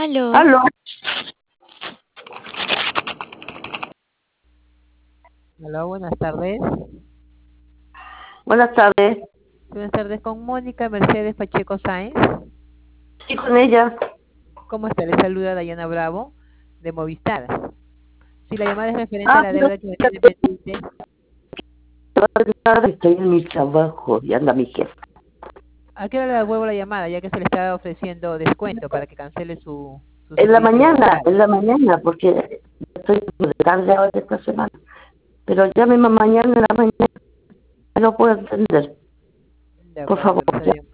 Aló, Aló, Hola, buenas tardes. buenas tardes. Buenas tardes con Mónica Mercedes Pacheco Sáenz. Sí, con ella. ¿Cómo está? Le saluda Dayana Bravo de Movistar. Si la llamada es referente a Ah, la pero deuda que me tiene pendiente, estoy en mi trabajo y anda mi jefe. ¿a qué hora le devuelvo la llamada? Ya que se le está ofreciendo descuento para que cancele su En la servicio mañana, local. en la mañana, porque estoy de tarde ahora esta semana. Pero llámeme mañana en la mañana, no puedo entender. De Por acuerdo, favor, le estaré